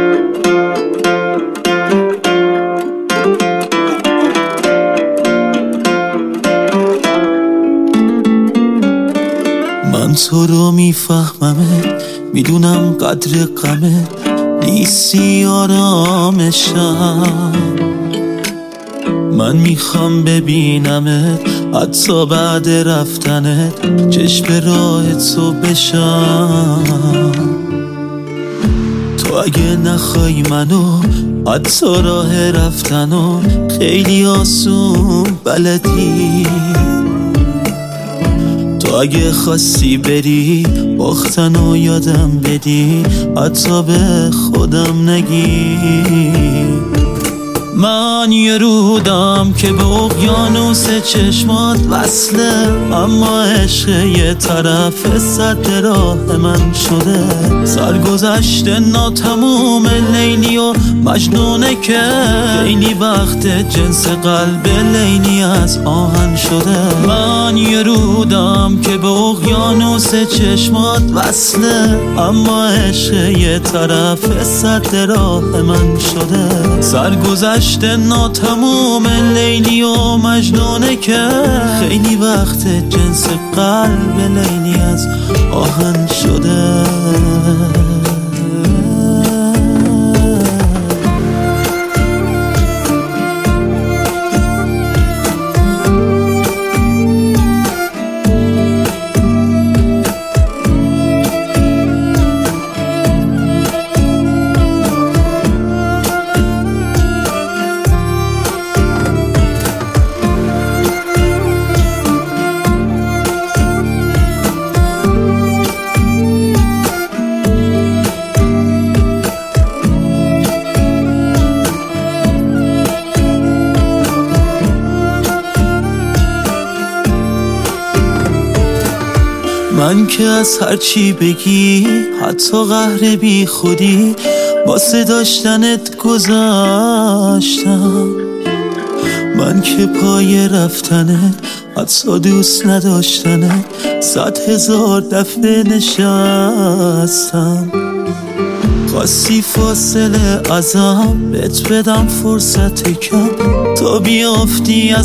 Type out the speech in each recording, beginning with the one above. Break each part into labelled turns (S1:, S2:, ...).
S1: من تو رو میفهممت، میدونم قدر غمت نیستی آرامشم. من میخوام ببینمت حتی بعد رفتنت، چشم راه تو بشم. تو اگه نخوای منو حتی راه رفتنو خیلی آسون بلدی. تو اگه خواستی بری باختنو یادم بدی، حتی به خودم نگی. من یه رودم که به اقیانوس چشمات وصله، اما عشق یه طرف سد راه من شده. سرگذشت ناتموم لیلی و مجنونه که خیلی وقت جنس قلب لیلی از آهن شده. من یه رودم که به اقیانوس چشمات وصله، اما عشق یه طرف سد راه من شده. سرگذشت ناتموم لیلی و مجنونه که خیلی وقت جنس قلب لیلی از آهن شده. من که از هرچی بگی حتی قهر بی خودی واسه داشتنت گذاشتم. من که پای رفتنت حتی دوست نداشتنت 100,000 دفعه نشستم. خواستی فاصله ازم بهت بدم فرصت کم تا بیافتی از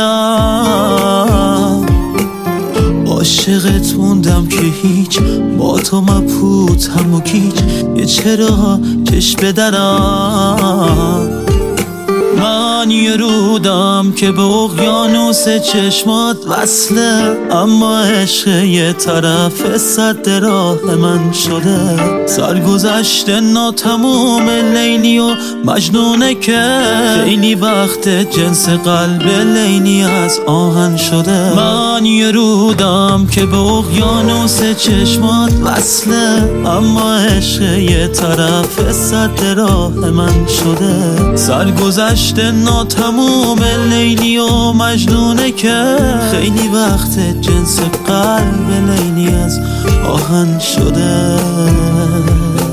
S1: سرم. عاشقت موندم که هیچ با تو مبهوتم و گیج، یه چرا چشم بدرم. من یه رودم که به اقیانوس چشمات وصله، اما عشق یه طرف سد راه من شده. سرگذشت ناتموم لیلی و مجنونه که خیلی وقت جنس قلب لیلی از آهن شده. من یه رودم که به اقیانوس چشمات وصله، اما عشق یه طرف سد راه من شده. سرگذشت ناتموم لیلی و مجنونه که خیلی وقت جنس قلب لیلی از آهن شده.